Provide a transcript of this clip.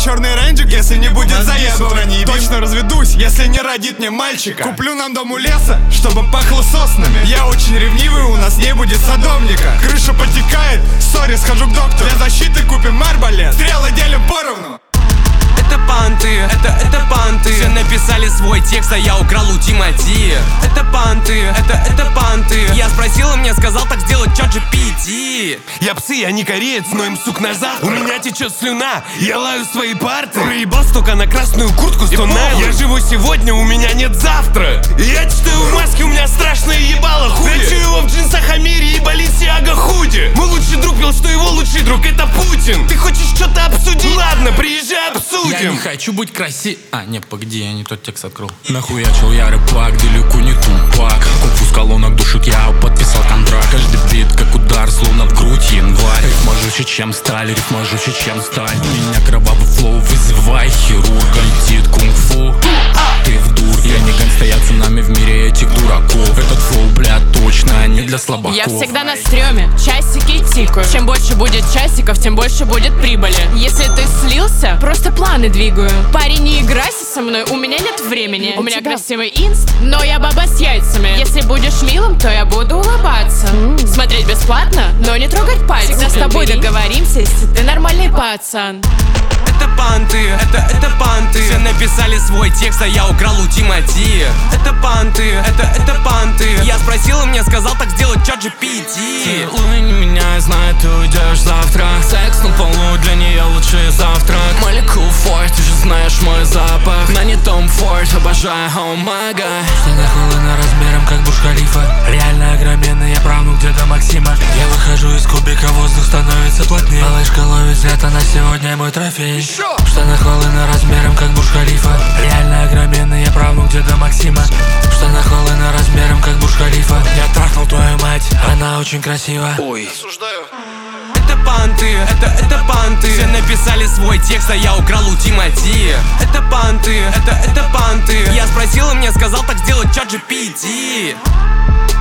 черный рейнджик, если не будет заебываний. Точно разведусь, если не родит мне мальчика. Куплю нам дом у леса, чтобы пахло соснами. Я очень ревнивый, у нас не будет садовника. Крыша потекает, сори, схожу к доктору. Для защиты купим арбалет, стрелы делим поровну. Это панты, это панты. Все написали свой текст, а я украл у Тимати. Это панты, это панты. Я спросил, и мне сказал так сделать чат GPT. Я псы, я не кореец, но им сук на завтра. У меня течет слюна, я лаю свои парты. Проебал столько на красную куртку 100 найл. Я живу сегодня, у меня нет завтра. Я читаю в маске, у меня страшное ебало хули. Прячу его в джинсах Амири и Баленсиаго худи. Мой лучший друг пел, что его лучший друг это Путин. Ты хочешь что-то обсудить? Ладно, приезжай, обсудим. Я не хочу быть красив... не, погоди, я не тот текст открыл. Нахуячил я рэпак, далеко не тупак. Купу с колонок душек, я подписал контракт. Каждый бит как удар, словно в грудь январь. Рифма жестче, чем сталь, рифма жестче, чем сталь. У меня кровавый флоу, вызывай хирурга. Летит кунг-фу, ты в дурке. Не гонь, стоят цунами в мире этих дураков. Этот флоу, бля, точно не для слабаков. Я всегда на стреме, часики тикают. Чем больше будет часиков, тем больше будет прибыли. Если ты слился, просто планы двигаю. Парень, не играйся со мной, у меня нет времени. У меня красивый инст, но я баба с яйцами. Если будешь милым, то я буду улыбаться. Смотреть бесплатно, но не трогать пальцы. Всегда с тобой договоримся, если ты нормальный пацан. Это панты, это панты. Все написали свой текст, а я украл у Тимати. Это панты, это панты. Я спросил, и мне сказал так сделать чат GPT. Целуй не меня, я знаю, ты уйдешь завтра. Секс на полу, для нее лучший завтрак. Молекул форт, ты же знаешь мой запах. На не том форт, обожаю, oh my god. Штаны холодно размером, как Бурдж-Халифа. Реально огроменный, я правнук деда Максима. Я выхожу из кубика, воздух становится плотнее. Малышка ловит свет, она сегодня мой трофей. Штаны холодно размером, как Бурдж-Халифа. Реально огроменный, я правнук деда Максима. Штаны холодно размером, как Бурдж-Халифа. Я трахнул твою мать, она очень красива. Ой, осуждаю. Это панты, это панты. Все написали свой текст, а я украл у Тимати. Это панты, это панты. Я спросил, и мне сказал так сделать чат GPT.